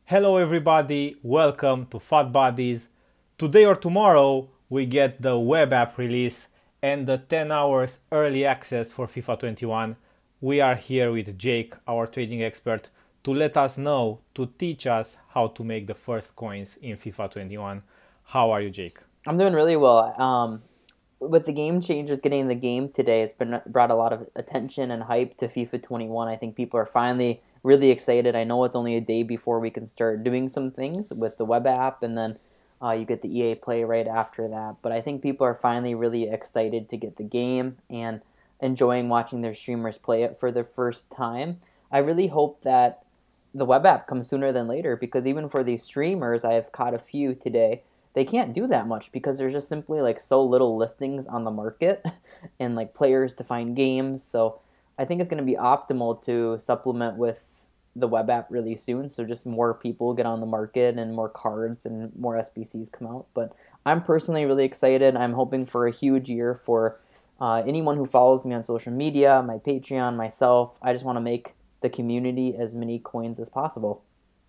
Hello everybody, welcome to Fat Buddies. Today or tomorrow we get the web app release and the 10 hours early access for FIFA 21. We are here with Jake, our trading expert, to let us know, to teach us how to make the first coins in FIFA 21. How are you, Jake? I'm doing really well. With the game changers getting in the game today, it's been brought a lot of attention and hype to FIFA 21. I think people are finally really excited. I know it's only a day before we can start doing some things with the web app, and then you get the EA Play right after that. But I think people are finally really excited to get the game and enjoying watching their streamers play it for the first time. I really hope that the web app comes sooner than later because even for these streamers, I have caught a few today, they can't do that much because there's just simply like so little listings on the market and like players to find games. So I think it's going to be optimal to supplement with the web app really soon. So just more people get on the market and more cards and more SBCs come out. But I'm personally really excited. I'm hoping for a huge year for anyone who follows me on social media, my Patreon, myself. I just want to make the community as many coins as possible.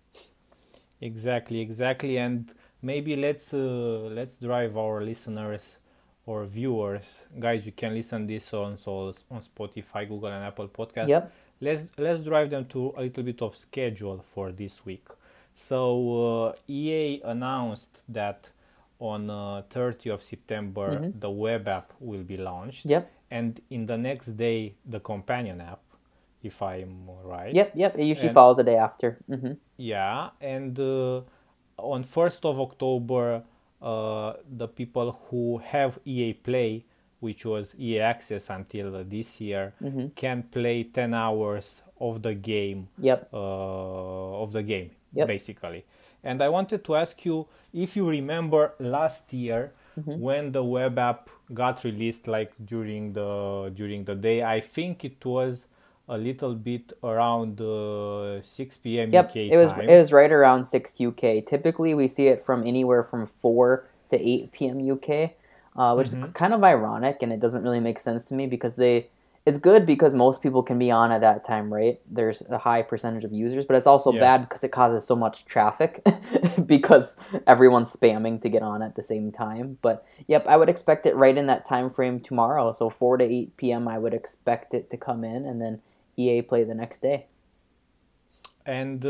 Exactly, and maybe let's drive our listeners or viewers, guys. You can listen this on Spotify, Google, and Apple Podcasts. Yep. Let's drive them to a little bit of schedule for this week. So EA announced that on 30th of September Mm-hmm. the web app will be launched, Yep. and in the next day the companion app, if I'm right. Yep. Yep. It usually And follows a day after. Mm-hmm. yeah, and on 1st of October, the people who have EA Play, which was EA Access until this year, Mm-hmm. can play 10 hours Yep. of the game, Yep. basically. And I wanted to ask you if you remember last year Mm-hmm. when the web app got released, like during the day. I think it was a little bit around 6 p.m. Yep. UK It time. was right around 6 UK. Typically, we see it from anywhere from 4 to 8 p.m. UK, which is kind of ironic, and it doesn't really make sense to me because they. It's good because most people can be on at that time, right? There's a high percentage of users, but it's also Yeah. bad because it causes so much traffic because everyone's spamming to get on at the same time. But yep, I would expect it right in that time frame tomorrow. So 4 to 8 p.m. I would expect it to come in, and then EA play the next day. And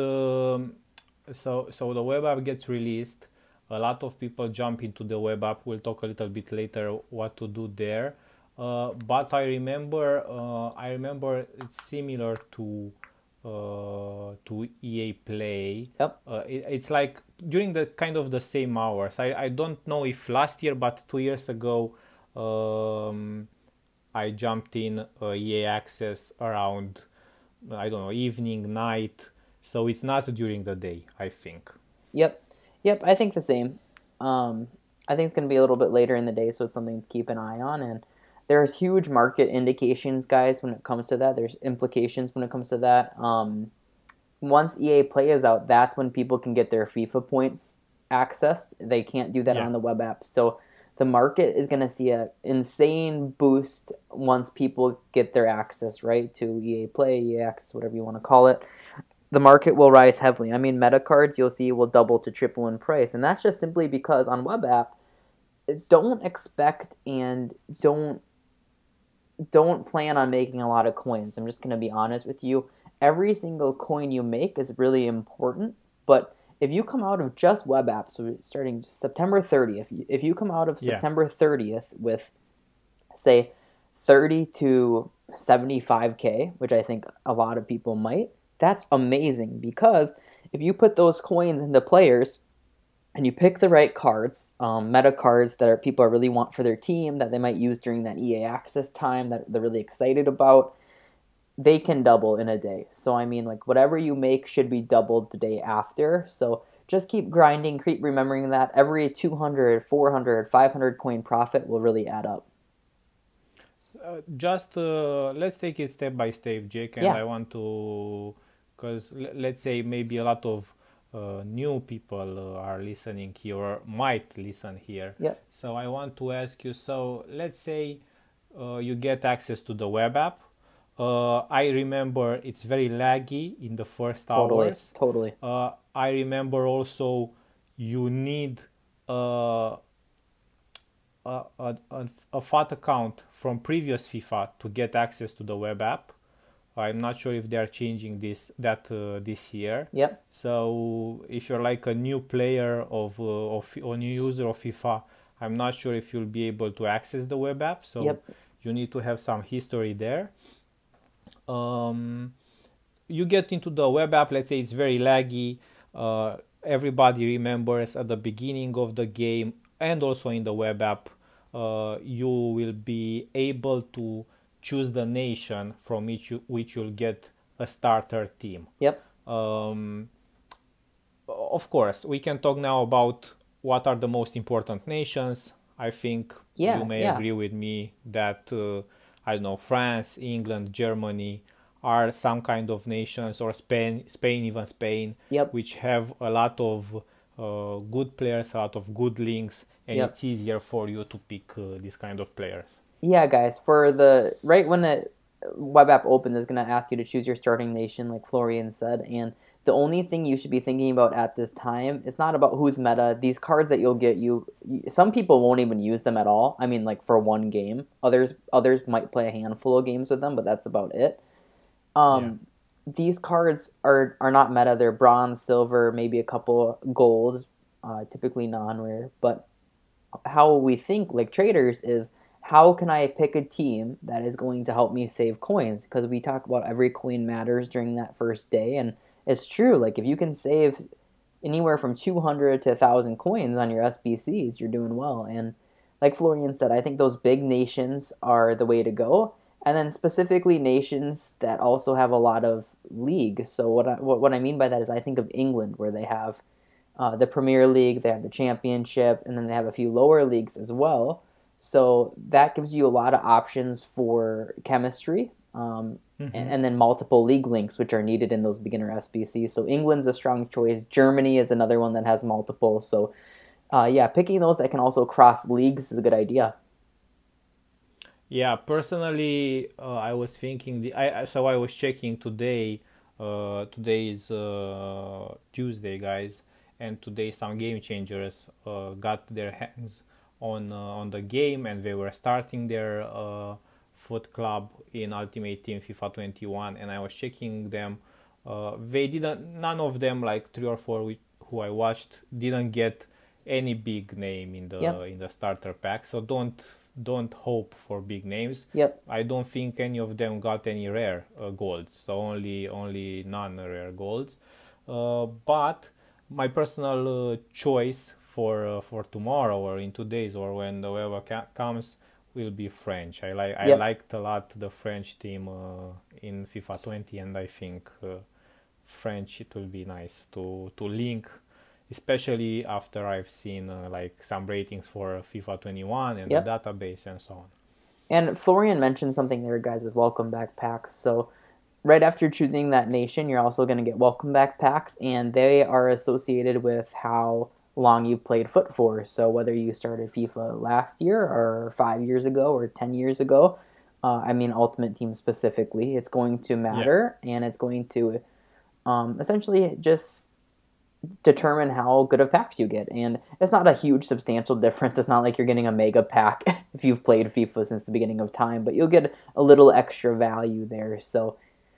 so the web app gets released. A lot of people jump into the web app. We'll talk a little bit later what to do there. But I remember it's similar to EA Play. Yep. It's like during the kind of the same hours. I don't know if last year, but 2 years ago, um, I jumped in EA Access around, I don't know, evening, night. So it's not during the day, I think. Yep. Yep. I think the same. Um, I think it's going to be a little bit later in the day, so it's something to keep an eye on. And there's huge market indications, guys, when it comes to that. There's implications when it comes to that. Once EA Play is out, that's when people can get their FIFA points accessed. They can't do that Yeah. on the web app. So the market is going to see an insane boost once people get their access, right, to EA Play, EA Access, whatever you want to call it. The market will rise heavily. I mean, meta cards you'll see will double to triple in price, and that's just simply because on web app, don't expect and don't plan on making a lot of coins. I'm just going to be honest with you. Every single coin you make is really important, but if you come out of just web apps, so starting September 30th, if you come out of Yeah. September 30th with, say, 30 to 75K, which I think a lot of people might, that's amazing because if you put those coins into players, and you pick the right cards, meta cards that people are really want for their team that they might use during that EA access time that they're really excited about, they can double in a day. So I mean, like whatever you make should be doubled the day after. So just keep grinding, keep remembering that every 200, 400, 500 coin profit will really add up. Just let's take it step by step, Jake. And Yeah. I want to, because let's say maybe a lot of new people are listening here or might listen here. Yep. So I want to ask you, so let's say you get access to the web app. I remember it's very laggy in the first Totally. hours. Totally. I remember also you need uh, a FAT account from previous FIFA to get access to the web app. I'm not sure if they are changing this year. Yep. So if you're like a new player or new user of FIFA, I'm not sure if you'll be able to access the web app. So Yep. you need to have some history there. Um, you get into the web app, let's say it's very laggy. Everybody remembers at the beginning of the game and also in the web app, you will be able to choose the nation from which you'll get a starter team. Yep. Um, of course, we can talk now about what are the most important nations. I think you Yeah. may Yeah. agree with me that I don't know, France, England, Germany are some kind of nations, or Spain, even Spain, Yep. which have a lot of good players, a lot of good links, and Yep. it's easier for you to pick these kind of players. Yeah, guys. For the right when the web app opens, it's gonna ask you to choose your starting nation, like Florian said, and the only thing you should be thinking about at this time is not about who's meta. These cards that you'll get, some people won't even use them at all. I mean, like for one game. Others might play a handful of games with them, but that's about it. Yeah. Um, these cards are not meta. They're bronze, silver, maybe a couple golds, typically non-rare. But how we think like traders is, how can I pick a team that is going to help me save coins? Because we talk about every coin matters during that first day, and it's true. Like if you can save anywhere from 200 to 1,000 coins on your SBCs, you're doing well. And like Florian said, I think those big nations are the way to go. And then specifically nations that also have a lot of league. So what I mean by that is, I think of England, where they have the Premier League, they have the Championship, and then they have a few lower leagues as well. So that gives you a lot of options for chemistry, Mm-hmm. and then multiple league links, which are needed in those beginner SBCs. So England's a strong choice. Germany is another one that has multiple. So yeah, picking those that can also cross leagues is a good idea. Yeah, personally, I was thinking so I was checking today. Today is Tuesday, guys, and today some game changers got their hands on the game, and they were starting their foot club in Ultimate Team FIFA 21, and I was checking them. They didn't. None of them, like three or four who I watched, didn't get any big name Yep, in the starter pack. So don't hope for big names. yep, I don't think any of them got any rare golds, so only non-rare golds. But my personal choice for tomorrow or in 2 days or when the web comes will be French. I yep. liked a lot the French team in FIFA 20, and I think French it will be nice to link, especially after I've seen like some ratings for FIFA 21 and the Yep. database and so on. And Florian mentioned something there, guys, with welcome back packs. So right after choosing that nation, you're also going to get welcome back packs, and they are associated with how long you played foot for. So whether you started FIFA last year or 5 years ago or 10 years ago, I mean Ultimate Team specifically, it's going to Yeah. matter, and it's going to essentially just determine how good of packs you get. And it's not a huge substantial difference. It's not like you're getting a mega pack if you've played FIFA since the beginning of time, but you'll get a little extra value there. So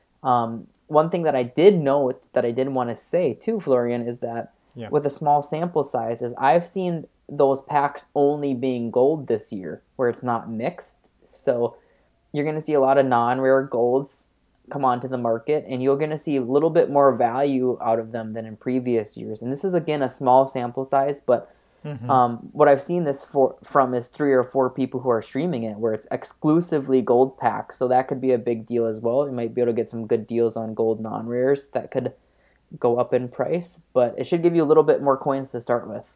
one thing that I did note that I did want to say too, Florian, is that Yeah. with a small sample size, is I've seen those packs only being gold this year, where it's not mixed. So you're going to see a lot of non-rare golds come onto the market, and you're going to see a little bit more value out of them than in previous years. And this is again a small sample size, but Mm-hmm. what I've seen this from is 3 or 4 people who are streaming it, where it's exclusively gold packs. So that could be a big deal as well. You might be able to get some good deals on gold non-rares that could go up in price, but it should give you a little bit more coins to start with.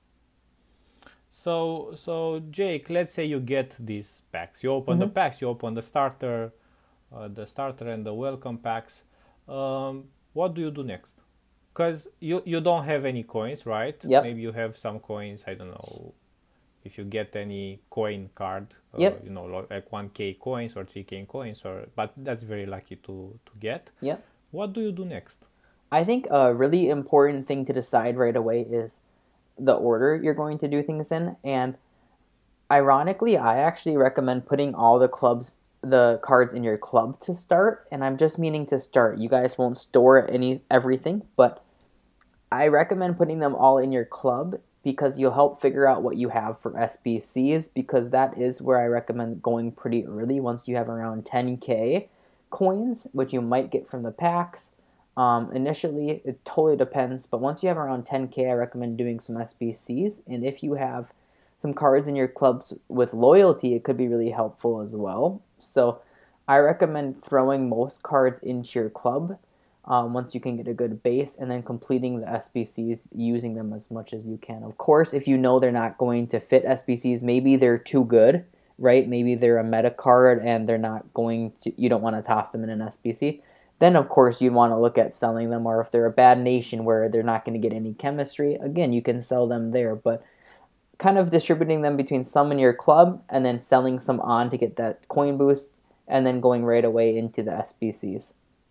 So Jake, let's say you get these packs. You open the Mm-hmm. packs. You open the starter and the welcome packs. What do you do next? Because you don't have any coins, right? Yep. Maybe you have some coins. I don't know if you get any coin card. Yep. Like 1K coins or 3K coins, but that's very lucky to get. Yep. What do you do next? I think a really important thing to decide right away is the order you're going to do things in. And ironically, I actually recommend putting all the cards in your club to start. And I'm just meaning to start. You guys won't store everything, but I recommend putting them all in your club because you'll help figure out what you have for SBCs because that is where I recommend going pretty early once you have around 10k coins, which you might get from the packs. Initially, it totally depends, but once you have around 10k, I recommend doing some SBCs. And if you have some cards in your clubs with loyalty, it could be really helpful as well. So I recommend throwing most cards into your club once you can get a good base, and then completing the SBCs using them as much as you can. Of course, if you know they're not going to fit SBCs, maybe they're too good, right? Maybe they're a meta card and they're not going to, you don't want to toss them in an SBC. Then, of course, you'd want to look at selling them, or if they're a bad nation where they're not going to get any chemistry, again, you can sell them there. But kind of distributing them between some in your club and then selling some on to get that coin boost, and then going right away into the SBCs.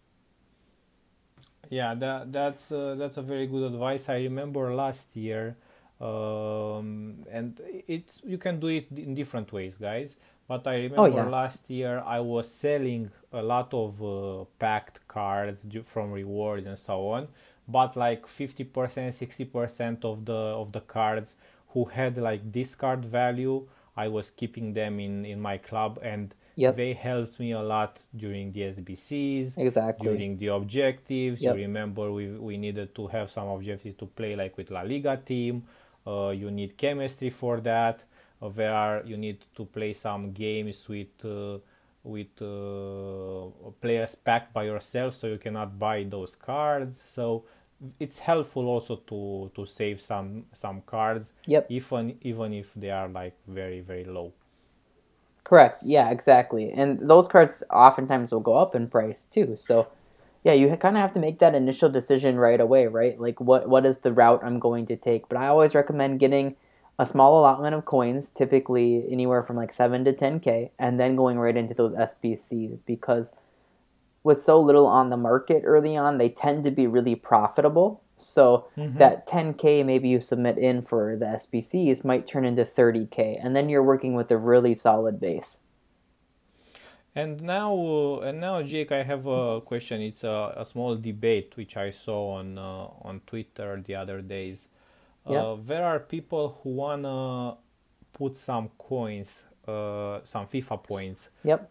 Yeah, that's a very good advice. I remember last year, and it's you can do it in different ways, guys. But I Oh, remember yeah. last year I was selling a lot of packed cards from rewards and so on. But like 50%, 60% of the cards who had like discard value, I was keeping them in my club, and Yep. they helped me a lot during the SBCs, Exactly. during the objectives. You Yep. remember we needed to have some objectives to play like with La Liga team. You need chemistry for that. You need to play some games with players packed by yourself, so you cannot buy those cards. So it's helpful also to save some cards, Yep. even if they are like very very low. Correct. Yeah, exactly. And those cards oftentimes will go up in price too. So, yeah, you kind of have to make that initial decision right away, right? Like what is the route I'm going to take? But I always recommend getting a small allotment of coins, typically anywhere from like 7 to 10k, and then going right into those SBCs because with so little on the market early on, they tend to be really profitable. So that 10k maybe you submit in for the SBCs might turn into 30k, and then you're working with a really solid base. And now, Jake, I have a question. It's a small debate which I saw on Twitter the other days. Yep. There are people who wanna put some coins, some FIFA points, Yep.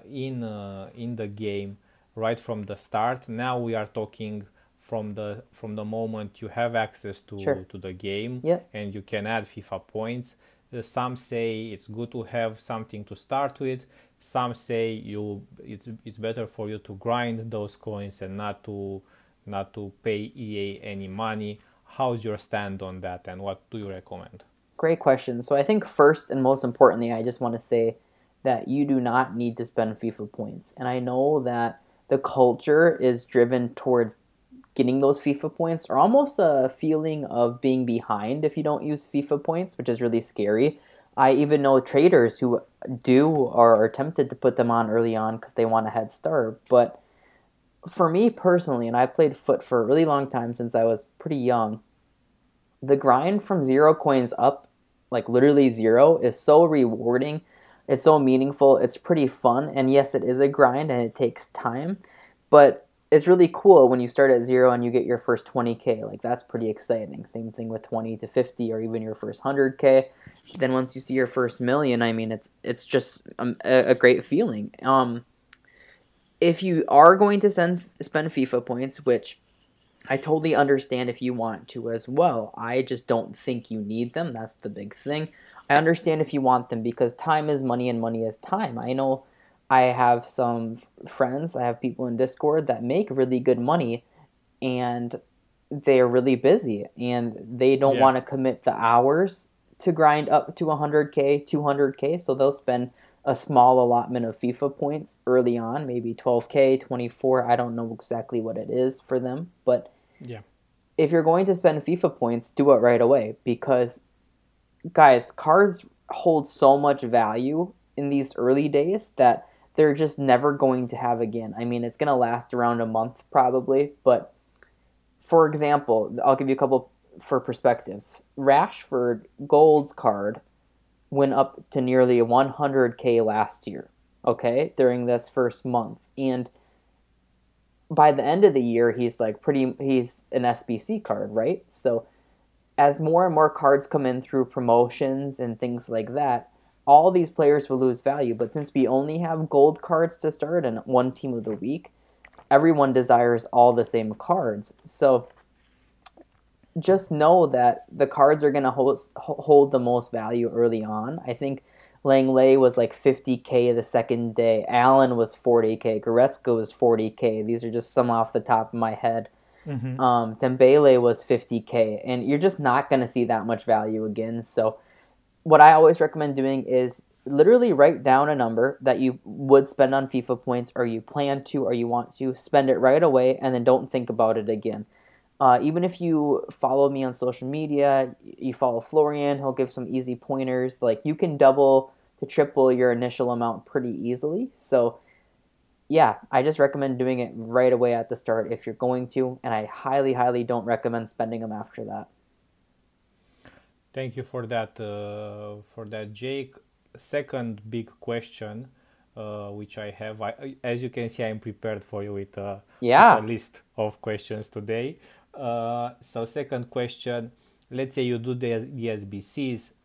in the game right from the start. Now we are talking from the moment you have access Sure. to the game Yep. and you can add FIFA points. Some say it's good to have something to start with. Some say it's better for you to grind those coins and not to pay EA any money. How's your stand on that, and what do you recommend? Great question. So I think first and most importantly, I just want to say that you do not need to spend FIFA points. And I know that the culture is driven towards getting those FIFA points, or almost a feeling of being behind if you don't use FIFA points, which is really scary. I even know traders who do or are tempted to put them on early on because they want a head start. But for me personally, and I played foot for a really long time since I was pretty young, the grind from 0 coins up, like literally zero, is so rewarding. It's so meaningful. It's pretty fun. And yes, it is a grind and it takes time, but it's really cool when you start at zero and you get your first 20k. Like that's pretty exciting. Same thing with 20 to 50 or even your first 100k. Then once you see your first million, I mean, it's just a great feeling. If you are going to spend FIFA points, which I totally understand if you want to as well. I just don't think you need them. That's the big thing. I understand if you want them because time is money and money is time. I know I have some friends, I have people in Discord that make really good money and they're really busy and they don't Yeah. want to commit the hours to grind up to 100k, 200k, so they'll spend a small allotment of FIFA points early on, maybe 12k, 24, I don't know exactly what it is for them, but Yeah. if you're going to spend FIFA points, do it right away because guys, cards hold so much value in these early days that they're just never going to have again. I mean, it's going to last around a month probably, but For example, I'll give you a couple for perspective. Rashford gold card went up to nearly 100K last year, okay, during this first month. And by the end of the year, he's an SBC card, right? So as more and more cards come in through promotions and things like that, all these players will lose value. But since we only have gold cards to start and one team of the week, everyone desires all the same cards. So just know that the cards are going to hold the most value early on. I think Langley was like 50K the second day. Allen was 40K. Goretzka was 40K. These are just some off the top of my head. Mm-hmm. Dembele was 50K. And you're just not going to see that much value again. So what I always recommend doing is literally write down a number that you would spend on FIFA points, or you plan to, or you want to spend it right away, and then don't think about it again. Even if you follow me on social media, you follow Florian, he'll give some easy pointers. Like, you can double to triple your initial amount pretty easily. So yeah, I just recommend doing it right away at the start if you're going to, and I highly, highly don't recommend spending them after that. Thank you for that, Jake. Second big question, which I have, as you can see, I'm prepared for you with a Yeah. list of questions today. So second question, let's say you do the SBCs,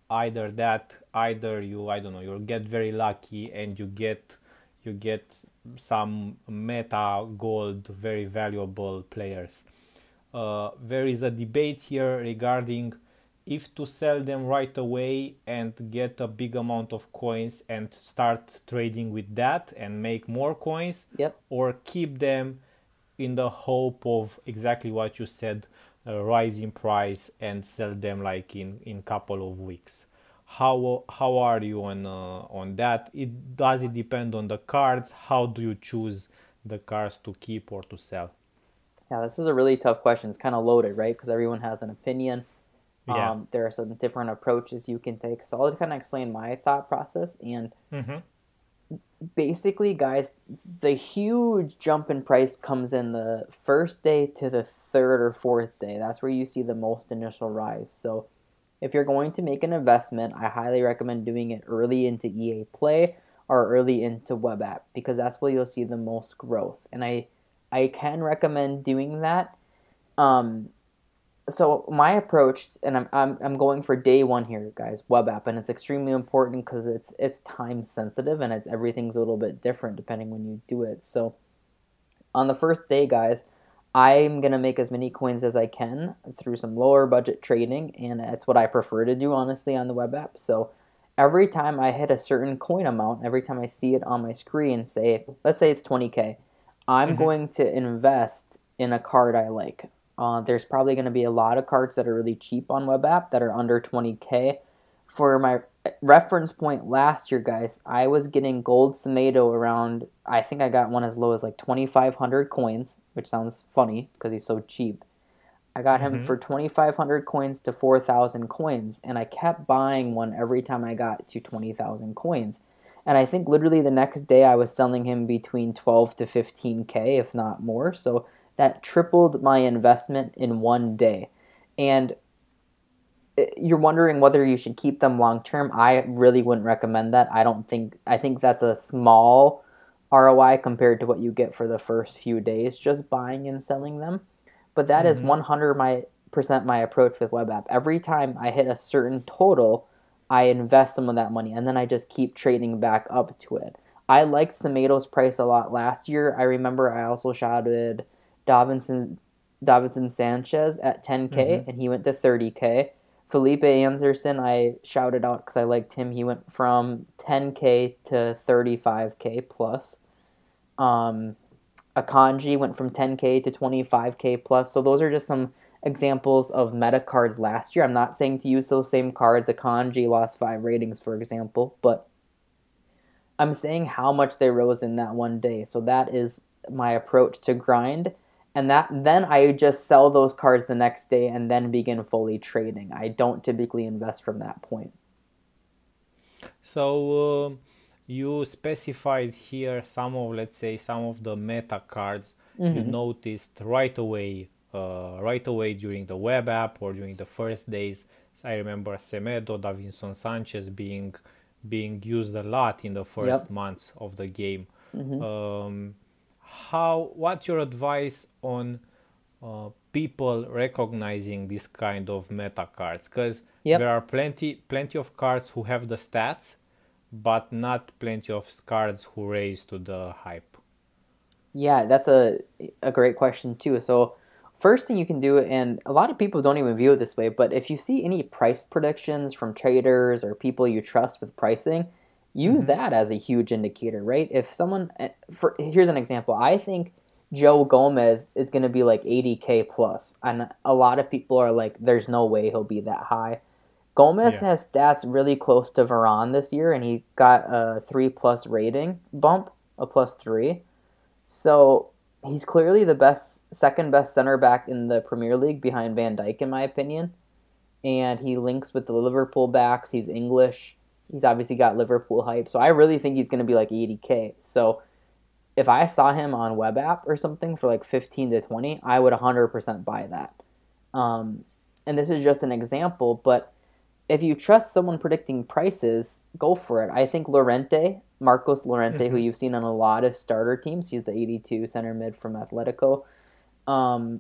either you, I don't know, you get very lucky and you get some meta gold, very valuable players. There is a debate here regarding if to sell them right away and get a big amount of coins and start trading with that and make more coins, Yep. or keep them in the hope of exactly what you said, rise in price and sell them like in couple of weeks. How are you on that? It depend on the cards? How do you choose the cards to keep or to sell? Yeah, this is a really tough question. It's kind of loaded, right? Because everyone has an opinion. Yeah. There are some different approaches you can take. So I'll kind of explain my thought process. And Mm-hmm. basically, guys, the huge jump in price comes in the first day to the third or fourth day. That's where you see the most initial rise. So if you're going to make an investment, I highly recommend doing it early into EA Play or early into Web App, because that's where you'll see the most growth. And I can recommend doing that. Um, so my approach, and I'm going for day one here, guys, web app, and it's extremely important because it's time sensitive, and it's everything's a little bit different depending when you do it. So on the first day, guys, I'm gonna make as many coins as I can through some lower budget trading, and that's what I prefer to do, honestly, on the web app. So every time I hit a certain coin amount, every time I see it on my screen, say let's say it's 20K, I'm Mm-hmm. going to invest in a card I like. There's probably going to be a lot of cards that are really cheap on web app that are under 20K. For my reference point last year, guys, I was getting gold Tomato around, I think I got one as low as like 2,500 coins, which sounds funny because he's so cheap. I got him Mm-hmm. for 2,500 coins to 4,000 coins, and I kept buying one every time I got to 20,000 coins. And I think literally the next day I was selling him between 12 to 15K, if not more. So that tripled my investment in one day. And you're wondering whether you should keep them long term. I really wouldn't recommend that. I think that's a small ROI compared to what you get for the first few days just buying and selling them. But that is Mm-hmm. 100% my approach with web app. Every time I hit a certain total, I invest some of that money, and then I just keep trading back up to it. I liked Tomatoes price a lot last year. I remember I also shouted Davinson Davinson Sanchez at Mm-hmm. 10K, and he went to 30K. Felipe Anderson, I shouted out because I liked him. He went from 10K to 35K plus. Um, Akanji went from 10K to 25K plus. So those are just some examples of meta cards last year. I'm not saying to use those same cards. Akanji lost 5 ratings, for example, but I'm saying how much they rose in that one day. So that is my approach to grind. And that then I just sell those cards the next day and then begin fully trading. I don't typically invest from that point. So you specified here some of, let's say, some of the meta cards you Mm-hmm. noticed right away right away during the web app or during the first days. So I remember Semedo, Davinson Sanchez being used a lot in the first Yep. months of the game. Hmm. Um, what's your advice on people recognizing this kind of meta cards? Because there Yep. are plenty of cards who have the stats, but not plenty of cards who raise to the hype. Yeah, that's a great question too. So first thing you can do, and a lot of people don't even view it this way, but if you see any price predictions from traders or people you trust with pricing, use Mm-hmm. that as a huge indicator, right? If someone, for here's an example, I think Joe Gomez is going to be like 80K plus, and a lot of people are like, there's no way he'll be that high. Gomez Yeah. has stats really close to Varane this year, and he got a 3+ rating bump, a +3. So he's clearly the second best center back in the Premier League behind Van Dijk, in my opinion. And he links with the Liverpool backs. He's English. He's obviously got Liverpool hype. So I really think he's going to be like 80K. So if I saw him on web app or something for like 15 to 20, I would 100% buy that. Um, and this is just an example, but if you trust someone predicting prices, go for it. I think Marcos Llorente, who Mm-hmm. you've seen on a lot of starter teams, he's the 82 center mid from Atletico. Um,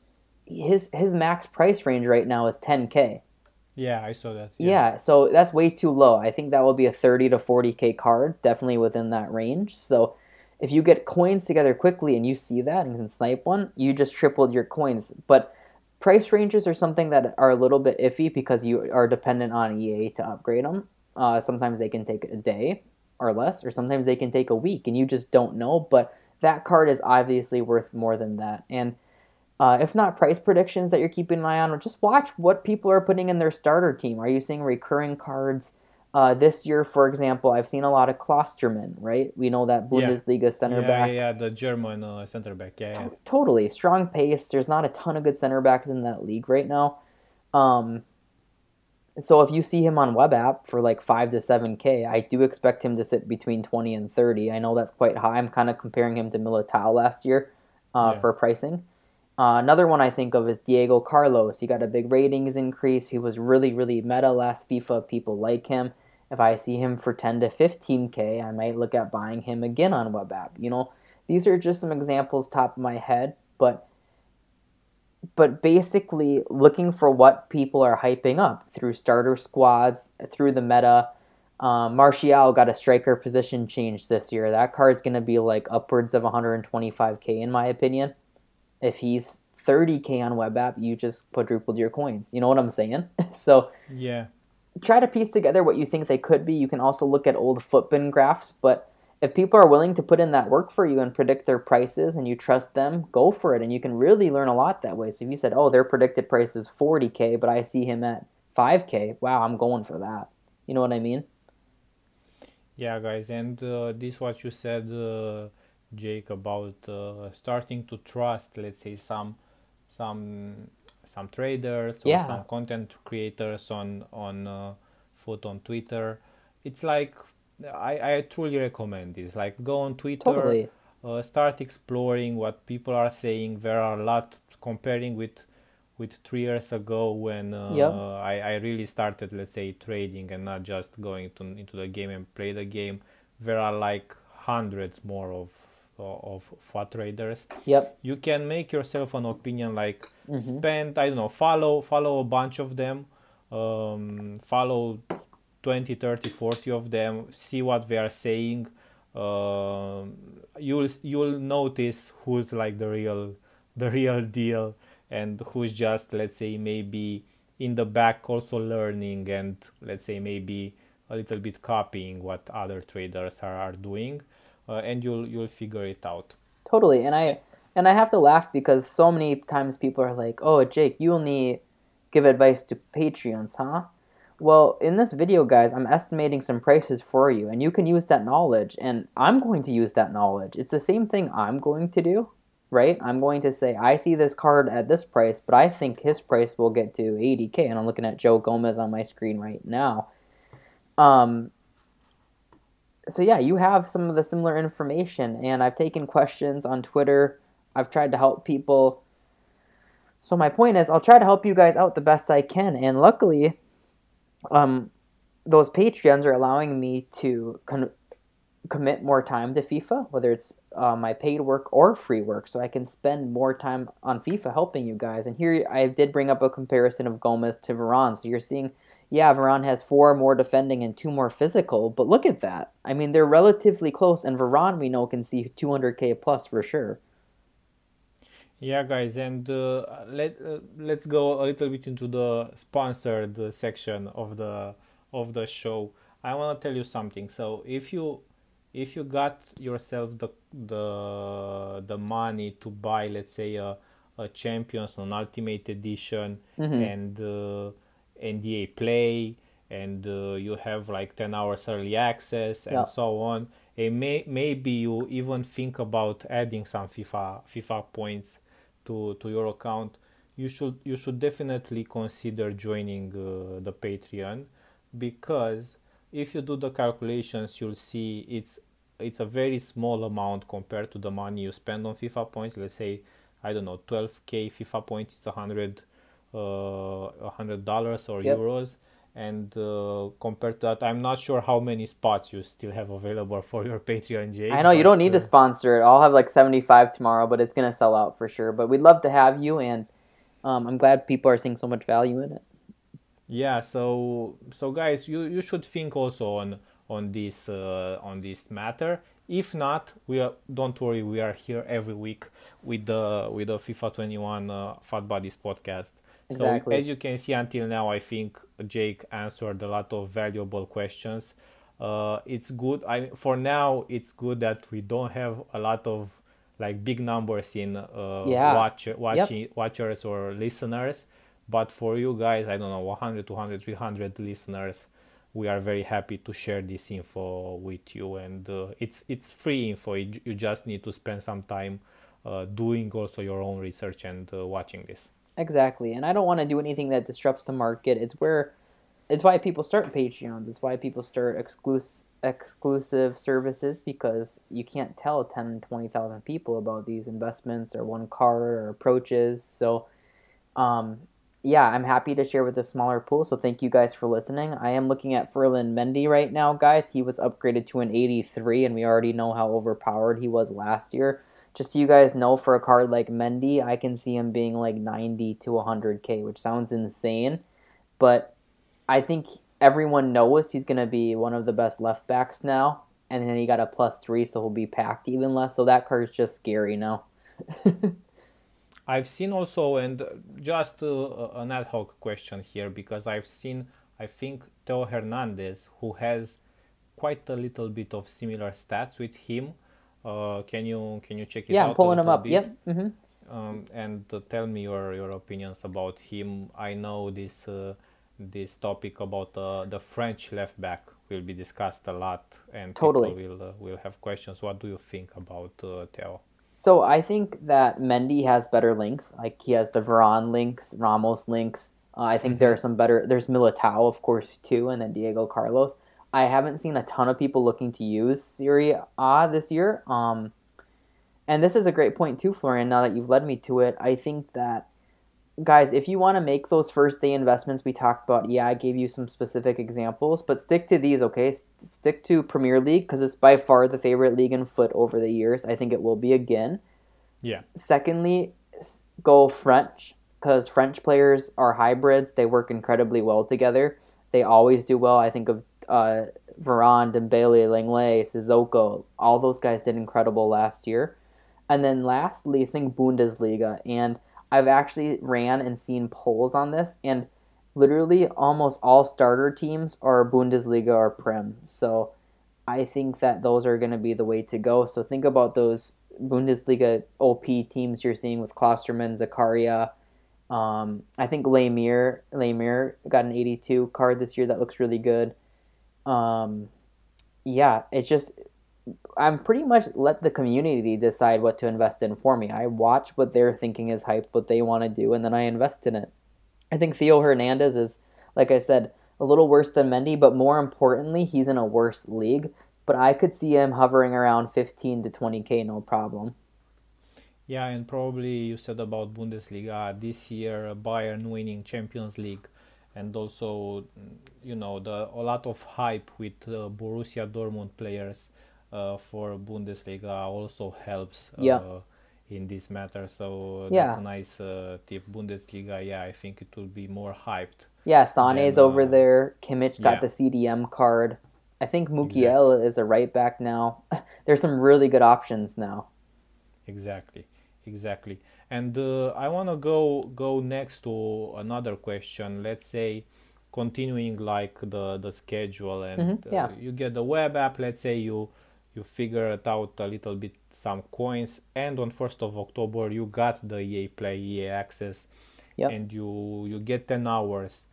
his max price range right now is 10K. Yeah, I saw that. Yes. Yeah, so that's way too low. I think that will be a 30 to 40K card, definitely within that range. So if you get coins together quickly and you see that and can snipe one, you just tripled your coins. But price ranges are something that are a little bit iffy because you are dependent on EA to upgrade them. Sometimes they can take a day or less, or sometimes they can take a week, and you just don't know. But that card is obviously worth more than that. And if not price predictions that you're keeping an eye on, or just watch what people are putting in their starter team. Are you seeing recurring cards? This year, for example, I've seen a lot of Klosterman, right? We know that Yeah. Bundesliga center back. Yeah. The German center back. Yeah, yeah. Totally. Strong pace. There's not a ton of good center backs in that league right now. Um, so if you see him on web app for like 5 to 7K, I do expect him to sit between 20 and 30. I know that's quite high. I'm kind of comparing him to Militao last year Yeah. for pricing. Another one I think of is Diego Carlos. He got a big ratings increase. He was really, really meta last FIFA. People like him. If I see him for 10 to 15K, I might look at buying him again on web app. These are just some examples top of my head, but basically looking for what people are hyping up through starter squads, through the meta. Martial got a striker position change this year. That card's going to be like upwards of 125K in my opinion. If he's 30K on web app, you just quadrupled your coins. You know what I'm saying? So Yeah. try to piece together what you think they could be. You can also look at old footbin graphs, but if people are willing to put in that work for you and predict their prices and you trust them, go for it. And you can really learn a lot that way. So if you said, oh, their predicted price is 40K, but I see him at 5K, wow, I'm going for that. You know what I mean? Yeah, guys, and this what you said, Jake, about starting to trust, let's say, some some traders or Yeah, some content creators on foot on Twitter. It's like I truly recommend this. Like, go on Twitter, totally. start exploring what people are saying. There are a lot comparing with 3 years ago when Yep. I really started, let's say, trading and not just going into the game and play the game. There are like hundreds more of FUT traders. Yep. You can make yourself an opinion, like Mm-hmm. spend, I don't know, follow a bunch of them, follow 20, 30, 40 of them, see what they are saying. You'll notice who's like the real deal and who's just, let's say, maybe in the back also learning and, let's say, maybe a little bit copying what other traders are doing, and you'll figure it out. Totally. Eh, And I have to laugh because so many times people are like, "Oh, Jake, you only give advice to Patreons, huh?" Well, in this video, guys, I'm estimating some prices for you, and you can use that knowledge, and I'm going to use that knowledge. It's the same thing I'm going to do, right? I'm going to say, I see this card at this price, but I think his price will get to 80K, and I'm looking at Joe Gomez on my screen right now. Um, so yeah, you have some of the similar information, and I've taken questions on Twitter. I've tried to help people. So my point is, I'll try to help you guys out the best I can, and luckily, um, those Patreons are allowing me to commit more time to FIFA, whether it's my paid work or free work, so I can spend more time on FIFA helping you guys. And here I did bring up a comparison of Gomez to Varane. So you're seeing, yeah, Varane has four more defending and two more physical, but look at that. I mean, they're relatively close, and Varane we know can see 200k plus for sure. Yeah, guys, and let's go a little bit into the sponsored section of the show. I want to tell you something. So if you got yourself the money to buy, let's say, a Champions, an Ultimate Edition, Mm-hmm. and NDA Play, and you have like 10 hours early access and Yeah, so on, and maybe you even think about adding some FIFA points to your account, you should definitely consider joining the Patreon, because if you do the calculations, you'll see it's a very small amount compared to the money you spend on FIFA points. Let's say, I don't know, 12k FIFA points is $100 or yep. euros, and compared to that, I'm not sure how many spots you still have available for your Patreon, I Jake, know you but don't need to sponsor it. I'll have like 75 tomorrow, but it's gonna sell out for sure. But we'd love to have you, and I'm glad people are seeing so much value in it. yeah, so guys, you should think also on this matter. If not, we are don't worry, we are here every week with the FIFA 21 Fat Buddies podcast. So Exactly. as you can see, until now, I think Jake answered a lot of valuable questions. It's good. For now, it's good that we don't have a lot of like big numbers in Yeah. Yep. watchers or listeners, but for you guys, I don't know, 100, 200, 300 listeners, we are very happy to share this info with you, and it's free info. You just need to spend some time doing also your own research and watching this. Exactly. And I don't want to do anything that disrupts the market. It's why people start Patreons. It's why people start exclusive services, because you can't tell 10, 20,000 people about these investments or one card or approaches. So, um, yeah, I'm happy to share with a smaller pool. So thank you guys for listening. I am looking at Ferland Mendy right now, guys. He was upgraded to an 83, and we already know how overpowered he was last year. Just so you guys know, for a card like Mendy, I can see him being like 90 to 100k, which sounds insane, but I think everyone knows he's going to be one of the best left backs now. And then he got a +3, so he'll be packed even less. So that card's just scary now. I've seen also, and just an ad hoc question here, because I've seen, I think, Teo Hernandez, who has quite a little bit of similar stats with him. Can you check it Yeah, I'm out a pulling him little up. bit, Yep. Mm-hmm. and tell me your opinions about him? I know this topic about the French left back will be discussed a lot, and people Totally. will have questions. What do you think about Teo? So I think that Mendy has better links. Like he has the Varane links, Ramos links. I think there are some better. There's Militao, of course, too, and then Diego Carlos. I haven't seen a ton of people looking to use Serie A this year. And this is a great point too, Florian. Now that you've led me to it, I think that guys, if you want to make those first day investments we talked about, yeah, I gave you some specific examples, but stick to these, okay? Stick to Premier League because it's by far the favorite league in foot over the years. I think it will be again. Yeah. Secondly, go French because French players are hybrids. They work incredibly well together. They always do well. I think of Varane, Dembele, Lenglet, Sissoko. All those guys did incredible last year. And then lastly, think Bundesliga. And I've actually ran and seen polls on this, and literally almost all starter teams are Bundesliga or Prem. So I think that those are going to be the way to go. So think about those Bundesliga OP teams you're seeing with Klosterman, Zakaria. I think Lemire got an 82 card this year that looks really good. Um, yeah, it's just I'm pretty much let the community decide what to invest in for me. I watch what they're thinking is hype, what they want to do, and then I invest in it. I think Theo Hernandez is, like I said, a little worse than Mendy, but more importantly, he's in a worse league. But I could see him hovering around 15 to 20k, no problem. Yeah, and probably you said about Bundesliga this year, Bayern winning Champions League, and also, the a lot of hype with Borussia Dortmund players for Bundesliga also helps Yeah, in this matter. So that's a yeah, nice tip. Bundesliga, yeah, I think it will be more hyped yeah. Sane's than, over there. Kimmich got yeah, the CDM card. I think exactly. Mukiel is a right back now. There's some really good options now. Exactly, exactly. And I want to go next to another question. Let's say, continuing like the schedule, and Yeah. you get the web app. Let's say you figure it out a little bit, some coins, and on 1st of October you got the EA Play, EA Access, Yep. and you get 10 hours.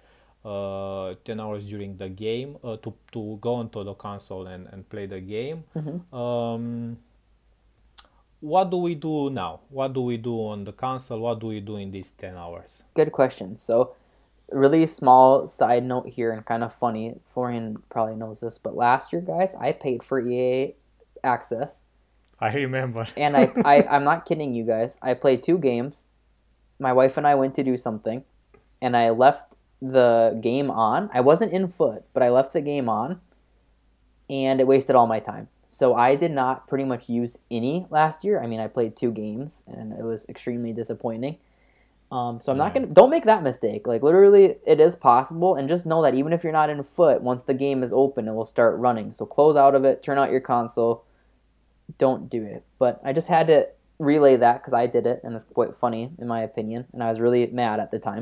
10 hours during the game to go onto the console and play the game. hmm um, what do we do now? What do we do on the console? What do we do in these 10 hours? Good question. So, really small side note here and kind of funny. Florian probably knows this, but last year, guys, I paid for EA access, I remember. and I'm not kidding you guys. I played two games. My wife and I went to do something, and I left the game on. I wasn't in foot, but I left the game on, and it wasted all my time. So I did not pretty much use any last year. I mean, I played two games, and it was extremely disappointing. So I'm not Yeah, gonna. Don't make that mistake. Like literally, it is possible, and just know that even if you're not in foot, once the game is open, it will start running. So close out of it, turn out your console. Don't do it. But I just had to relay that because I did it, and it's quite funny in my opinion, and I was really mad at the time.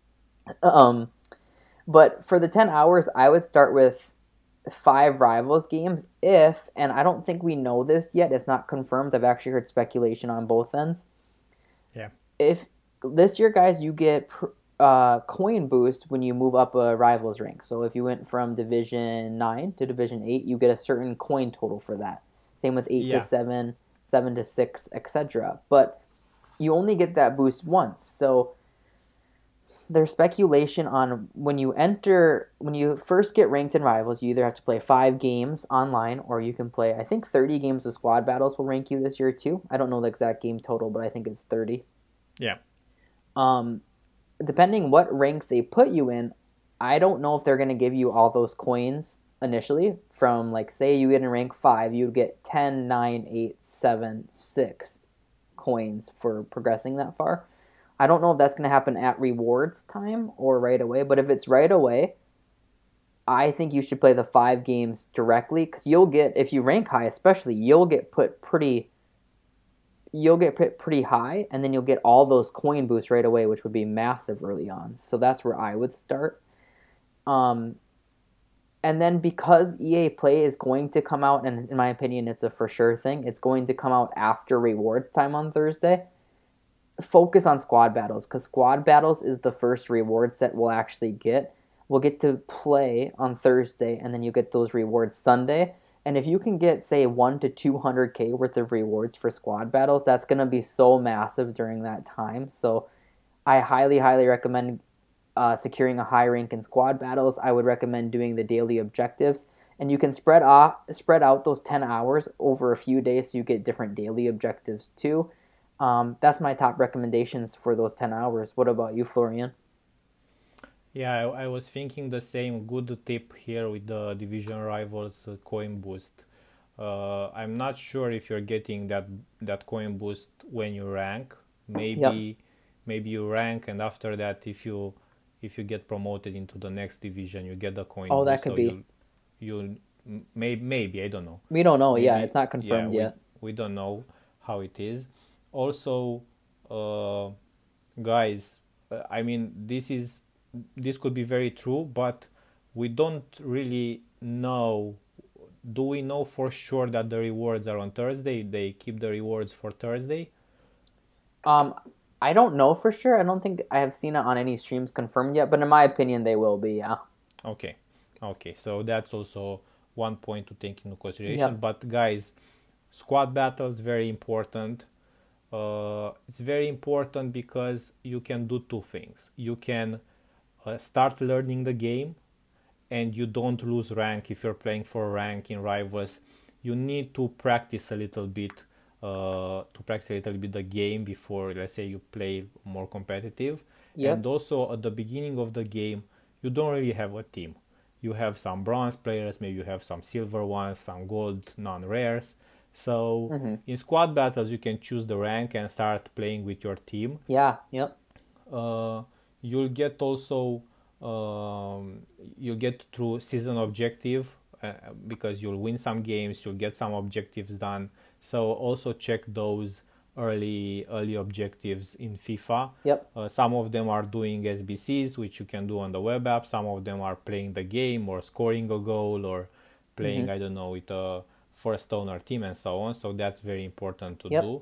Um, but for the 10 hours, I would start with five rivals games if, and I don't think we know this yet. It's not confirmed. I've actually heard speculation on both ends. yeah, If this year, guys, you get coin boost when you move up a rivals rank. So if you went from Division 9 to Division 8, you get a certain coin total for that. Same with 8 to yeah, 7, 7 to 6, etc. But you only get that boost once. So there's speculation on when you first get ranked in rivals, you either have to play 5 games online or you can play, I think 30 games of squad battles will rank you this year too. I don't know the exact game total, but I think it's 30. yeah, Um, Depending what rank they put you in, I don't know if they're going to give you all those coins initially. From like, say you get in rank 5, you'd get 10, 9, 8, 7, 6 coins for progressing that far. I don't know if that's going to happen at rewards time or right away, but if it's right away, I think you should play the 5 games directly because you'll get, if you rank high especially, you'll get pretty high, and then you'll get all those coin boosts right away, which would be massive early on. So that's where I would start. Um, and then because EA Play is going to come out, and in my opinion, it's a for sure thing, it's going to come out after rewards time on Thursday. Focus on squad battles because squad battles is the first reward set we'll actually get. We'll get to play on Thursday, and then you get those rewards Sunday. And if you can get say 1 to 200K worth of rewards for squad battles, that's gonna be so massive during that time. So I highly, highly recommend securing a high rank in squad battles. I would recommend doing the daily objectives, and you can spread out those 10 hours over a few days, so you get different daily objectives too. That's my top recommendations for those 10 hours. What about you, Florian? yeah. I was thinking the same. Good tip here with the division rivals coin boost. I'm not sure if you're getting that coin boost when you rank. Yep. Maybe you rank, and after that, if you get promoted into the next division, you get the coin Oh, that boost. could So be. you maybe I don't know. We don't know. Yeah, Maybe, it's not yeah, confirmed we yet. we don't know how it is. Also, uh, guys, I mean, this could be very true, but we don't really know. Do we know for sure that the rewards are on Thursday? They keep the rewards for Thursday? Um, I don't know for sure. I don't think I have seen it on any streams confirmed yet, but in my opinion, they will be. Yeah. Okay, okay, so that's also one point to take into consideration. Yep. But guys, squad battles very important. It's very important because you can do two things. You can start learning the game, and you don't lose rank if you're playing for rank in rivals. You need to practice a little bit to practice a little bit the game before, let's say, you play more competitive. And Yep. also at the beginning of the game, you don't really have a team. You have some bronze players, maybe you have some silver ones, some gold non-rares. So Mm-hmm. in squad battles, you can choose the rank and start playing with your team. Yeah. Yep. uh, you'll get also um, you'll get through season objective, because you'll win some games, you'll get some objectives done. So also check those early objectives in FIFA. Yep. Some of them are doing SBCs, which you can do on the web app. Some of them are playing the game or scoring a goal or Mm-hmm. playing, I don't know, with a first owner team and so on. So that's very important to Yep. do.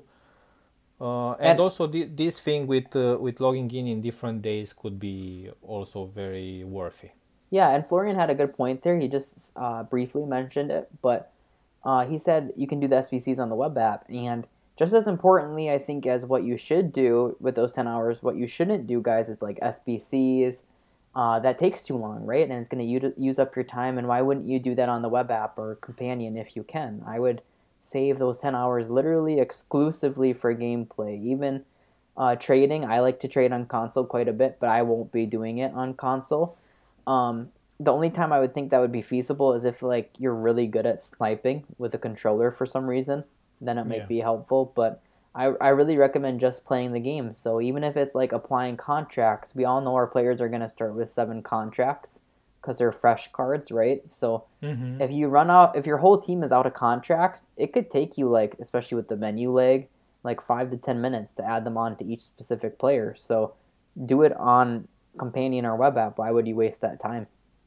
And And also this thing with logging in different days could be also very worthy. yeah, and Florian had a good point there. He just briefly mentioned it, but he said you can do the SBCs on the web app. And just as importantly, I think, as what you should do with those 10 hours, what you shouldn't do, guys, is like SBCs. That takes too long, right? And it's going to use up your time. And why wouldn't you do that on the web app or companion if you can? I would save those 10 hours literally exclusively for gameplay. Even trading, I like to trade on console quite a bit, but I won't be doing it on console. The only time I would think that would be feasible is if like you're really good at sniping with a controller for some reason, then it might Yeah. be helpful. But I really recommend just playing the game. So even if it's like applying contracts, we all know our players are gonna start with 7 contracts because they're fresh cards, right? So Mm-hmm. if you run out, if your whole team is out of contracts, it could take you like, especially with the menu lag, like 5 to 10 minutes to add them on to each specific player. So do it on companion or web app. Why would you waste that time?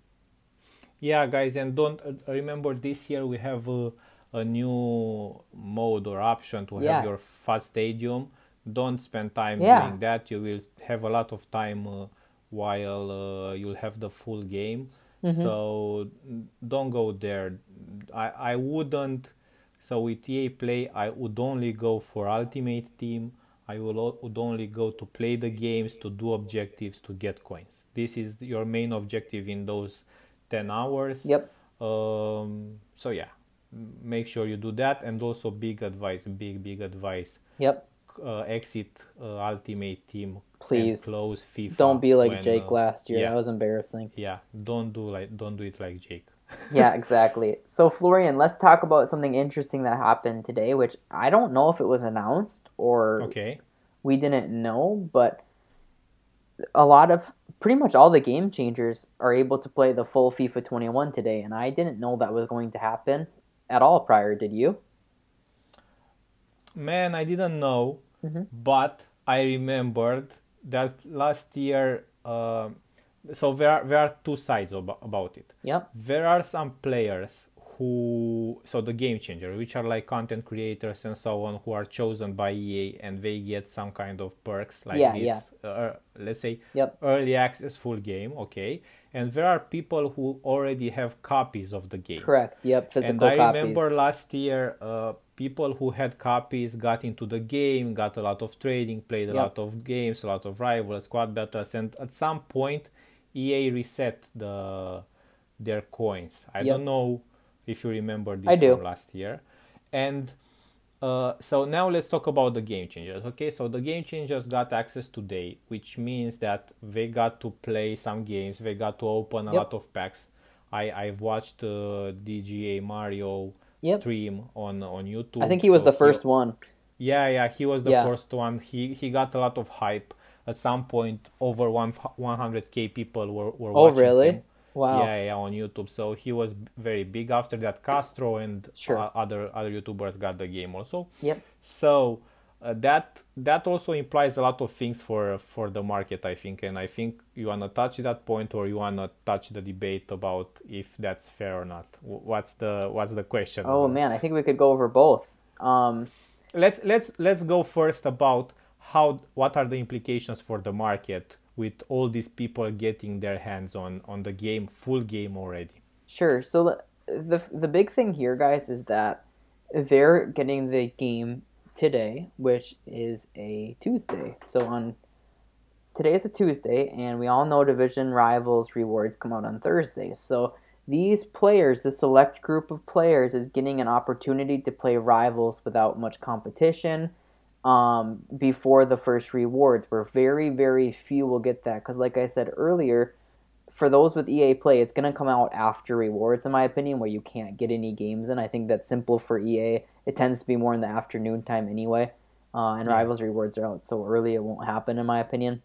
Yeah, guys, and don't remember this year we have a new mode or option to have Yeah, your FAT stadium. Don't spend time yeah, doing that. You will have a lot of time while you'll have the full game. mm-hmm. So don't go there. I wouldn't. So with EA Play, I would only go for Ultimate Team. Would only go to play the games, to do objectives, to get coins. This is your main objective in those 10 hours. Yep, So yeah, make sure you do that. And also big advice, big advice, yep. exit Ultimate Team and Please close don't FIFA be like when Jake last year. That yeah, was embarrassing. yeah, don't do it like Jake. Yeah, exactly. So, Florian, let's talk about something interesting that happened today, which I don't know if it was announced or Okay. we didn't know, but a lot of pretty much all the game changers are able to play the full FIFA 21 today, and I didn't know that was going to happen at all prior. Did you? Man, I didn't know, Mm-hmm. but I remembered that last year. So there are two sides about it. Yep. There are some players who, so the game changer, which are like content creators and so on, who are chosen by EA and they get some kind of perks like Yeah. Yeah. this. Let's say Yep. early access full game, okay. And there are people who already have copies of the game. Correct. Yep. And Physical I remember copies. last year, people who had copies got into the game, got a lot of trading, played a Yep. lot of games, a lot of rivals, squad battles, and at some point, EA reset their coins. I don't Yep. know if you remember I this from do. last year. And so now let's talk about the game changers. Okay, so the game changers got access today, which means that they got to play some games, they got to open a Yep. lot of packs. I've watched DGA Mario Yep. stream on I think YouTube. he was So the first one. yeah, he was the Yeah. first one. He got a lot of hype. At some point, over 100K people were Oh, watching really? him. Wow. Yeah, on YouTube. So he was very big. After that, Castro and Sure. other YouTubers got the game also. Yep. So that also implies a lot of things for the market, I think. And I think you wanna touch that point, or you wanna touch the debate about if that's fair or not. What's the question Oh about? man, I think we could go over both. Let's go first about what are the implications for the market with all these people getting their hands on the game, full game already. Sure. So the big thing here, guys, is that they're getting the game today, which is a Tuesday. So on today is a Tuesday, and we all know Division Rivals rewards come out on Thursday. So these players, the select group of players, is getting an opportunity to play rivals without much competition before the first rewards, where very, very few will get that. Because, like I said earlier, for those with EA Play, it's going to come out after rewards, in my opinion, where you can't get any games in. I think that's simple for EA. It tends to be more in the afternoon time anyway. And Yeah. Rivals rewards are out so early, it won't happen, in my opinion.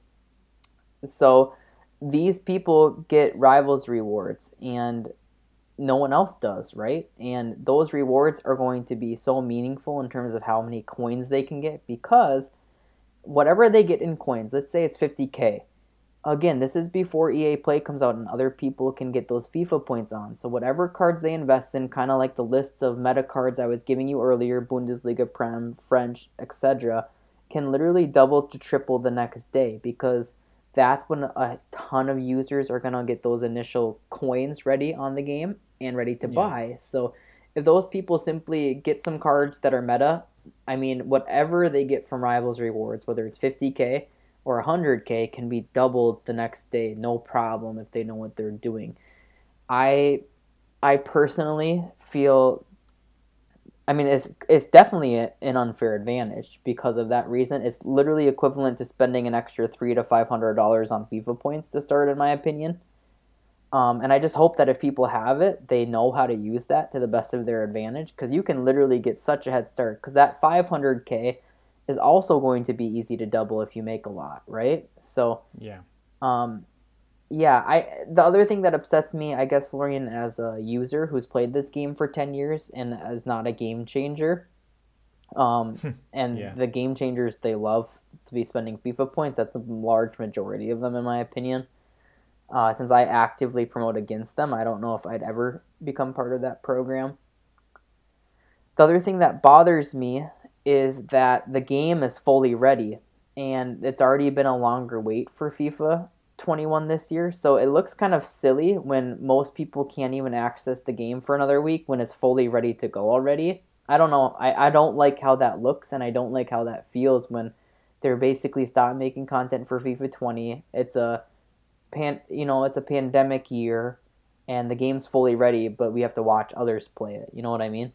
So these people get Rivals rewards, and no one else does, right? And those rewards are going to be so meaningful in terms of how many coins they can get, because whatever they get in coins, let's say it's 50K. Again, this is before EA Play comes out and other people can get those FIFA points on. So whatever cards they invest in, kind of like the lists of meta cards I was giving you earlier, Bundesliga, Prem, French, etc., can literally double to triple the next day, because that's when a ton of users are going to get those initial coins ready on the game and ready to Yeah. buy. So if those people simply get some cards that are meta, I mean, whatever they get from Rivals rewards, whether it's 50K or 100K, can be doubled the next day, no problem, if they know what they're doing. I I personally feel, I mean, it's definitely an unfair advantage because of that reason. It's literally equivalent to spending an extra $300 to $500 on FIFA points to start, in my opinion. And I just hope that if people have it, they know how to use that to the best of their advantage, because you can literally get such a head start. Because that 500K is also going to be easy to double if you make a lot, right? So, Yeah. um, yeah, the other thing that upsets me, I guess, Florian, as a user who's played this game for 10 years and is not a game changer, and Yeah. the game changers they love to be spending FIFA points. That's the large majority of them, in my opinion. Since I actively promote against them, I don't know if I'd ever become part of that program. The other thing that bothers me is that the game is fully ready, and it's already been a longer wait for FIFA 21 this year, so it looks kind of silly when most people can't even access the game for another week when it's fully ready to go already. I don't know. I don't like how that looks, and I don't like how that feels when they're basically stopped making content for FIFA 20. It's a pandemic year, and the game's fully ready, but we have to watch others play it. You know what I mean?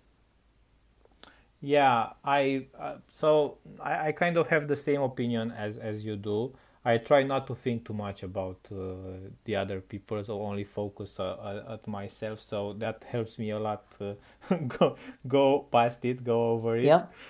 Yeah, I kind of have the same opinion as you do. I try not to think too much about the other people, so only focus at myself. So that helps me a lot. Go past it, go over it. Yep.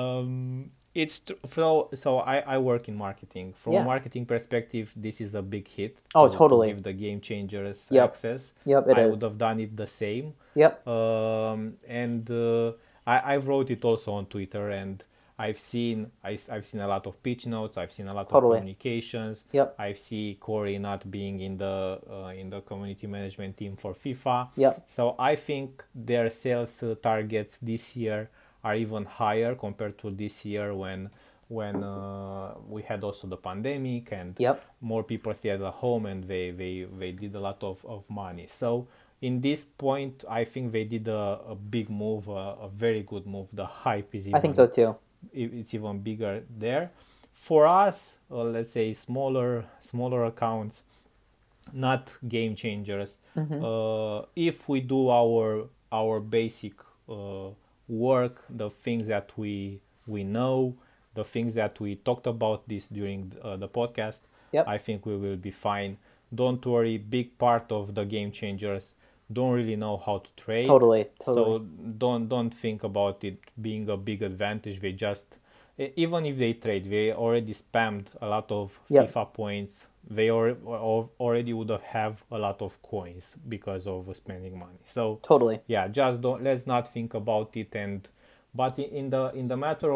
I work in marketing. From a Yeah. marketing perspective, this is a big hit Oh, to totally. give the game changers Yep. access. Yep, it I would is. have done it the same. Yep. And I wrote it also on Twitter, and I've seen a lot of pitch notes. I've seen a lot of Totally. communications. Yep. I see Corey not being in the community management team for FIFA. Yep. So I think their sales targets this year are even higher compared to this year when we had also the pandemic and Yep. more people stayed at home and they did a lot of money. So in this point, I think they did a big move, a very good move. The hype is I think so even too. it's even bigger there. For us, let's say smaller accounts, not game changers. Hmm. If we do our basic uh, work, the things that we know, the things that we talked about this during the podcast, Yep. I think we will be fine. Don't worry. Big part of the game changers don't really know how to trade, Totally. Totally. so don't think about it being a big advantage. They just even if they trade, they already spammed a lot of Yep. FIFA points. They already would have a lot of coins because of spending money. So Totally. yeah, just don't let's not think about it. And but in the matter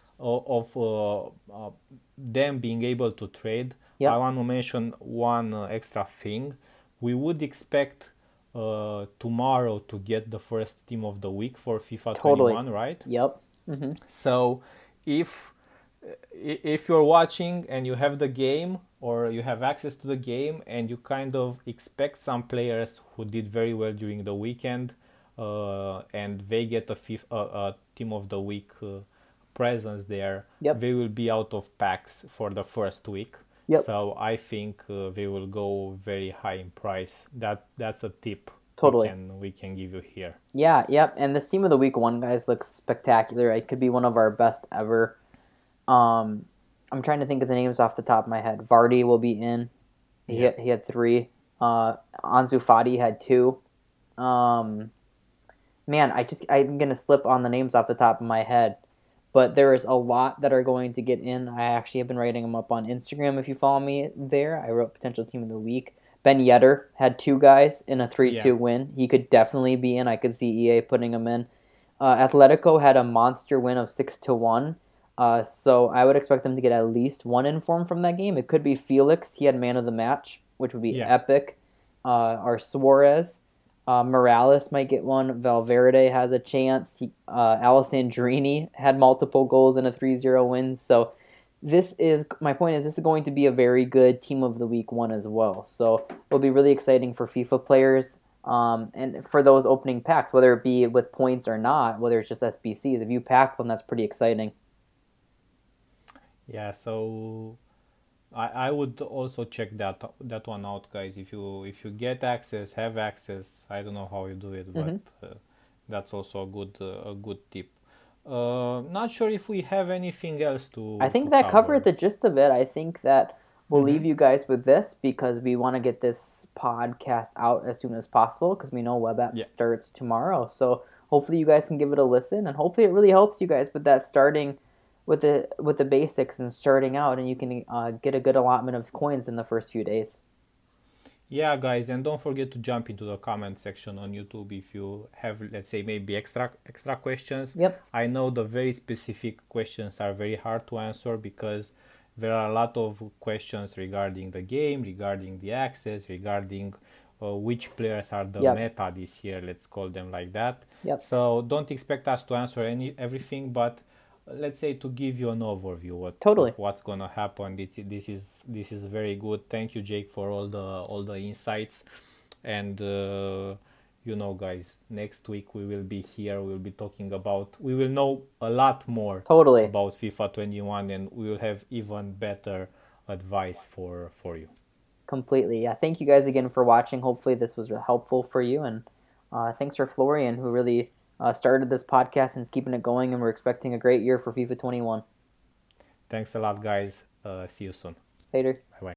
of them being able to trade, I Yep. want to mention one extra thing. We would expect tomorrow to get the first team of the week for FIFA Totally. 21, right? Yep. Hmm. So if if you're watching and you have the game or you have access to the game and you kind of expect some players who did very well during the weekend and they get a team of the week presence there, Yep. they will be out of packs for the first week. Yep. So I think they will go very high in price. That's a tip Totally. we can give you here. Yeah, yep. And this team of the week one, guys, looks spectacular. It could be one of our best ever. Um, I'm trying to think of the names off the top of my head. Vardy will be in. Yeah. He had three. Ansu Fati had two. Um, man, I'm gonna slip on the names off the top of my head, but there is a lot that are going to get in. I actually have been writing them up on Instagram. If you follow me there, I wrote potential team of the week. Ben Yedder had two guys in a Yeah. 3-2 win. He could definitely be in. I could see EA putting him in. Atletico had a monster win of 6-1. So I would expect them to get at least one inform from that game. It could be Felix. He had man of the match, which would be Yeah. epic. Or Suarez. Morales might get one. Valverde has a chance. Alessandrini had multiple goals in a 3-0 win. So my point is this is going to be a very good team of the week one as well. So it'll be really exciting for FIFA players. And for those opening packs, whether it be with points or not, whether it's just SBCs, if you pack one, that's pretty exciting. Yeah, so I would also check that one out, guys. If you get access, have access. I don't know how you do it, but Hmm. that's also a good tip. Not sure if we have anything else I to think that covered cover. the gist of it. I think that we'll Mm-hmm. leave you guys with this because we want to get this podcast out as soon as possible because we know web app Yeah. starts tomorrow. So hopefully you guys can give it a listen and hopefully it really helps you guys with that starting with the basics and starting out and you can get a good allotment of coins in the first few days. Yeah, guys, and don't forget to jump into the comment section on YouTube if you have, let's say, maybe extra questions. Yep. I know the very specific questions are very hard to answer because there are a lot of questions regarding the game, regarding the access, regarding which players are the Yep. meta this year. Let's call them like that. Yep. So don't expect us to answer everything, but let's say to give you an overview Totally. of what's gonna happen. This is very good. Thank you, Jake, for all the insights. And you know, guys, next week we will be here. We'll be talking about. We will know a lot more Totally. about FIFA 21, and we will have even better advice for you. Completely. Yeah. Thank you guys again for watching. Hopefully this was helpful for you. And thanks for Florian, who really started this podcast and is keeping it going. And we're expecting a great year for FIFA 21. Thanks a lot, guys. See you soon. Later. Bye bye.